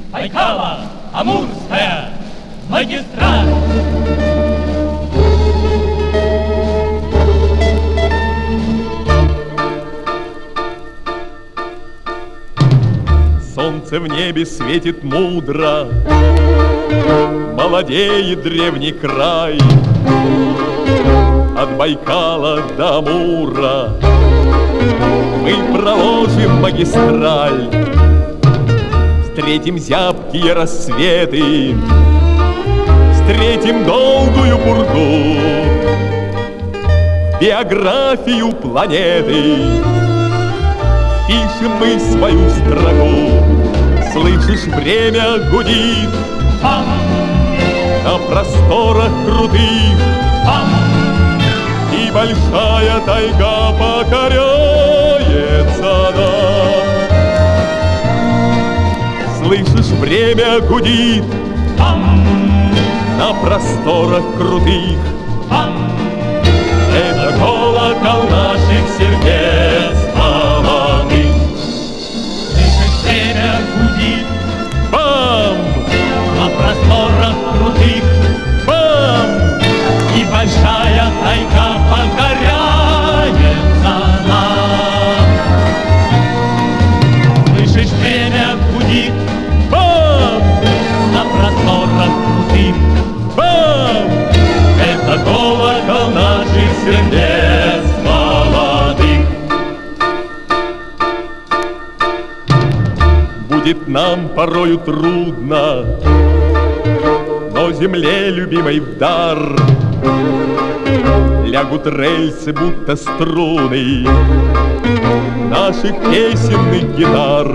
Байкала, Амурская, магистраль. Солнце в небе светит мудро, молодеет древний край. От Байкала до Амура мы проложим магистраль. Встретим зябкие рассветы, встретим долгую пургу, биографию планеты пишем мы свою строку. Слышишь, время гудит на просторах крутых, и большая тайга покоряется нам. Слышишь, время гудит на просторах крутых. Это колокол наших сердец молодых. Слышишь, время гудит Бам! на просторах крутых. Бам! И большая тайга покоряется нам. Слышишь, время гудит Бам! на просторах крутых. Бам! Это колокол наших сердец молодых. Будет нам порою трудно, но земле любимой в дар лягут рельсы, будто струны наших песенных гитар.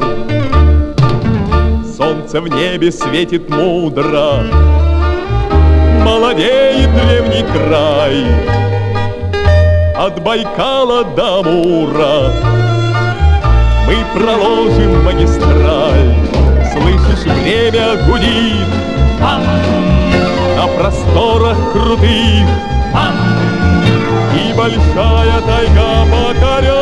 Солнце в небе светит мудро, молодеет древний край. От Байкала до Амура мы проложим магистраль. Слышишь, время гудит на просторах крутых, и большая тайга покоряется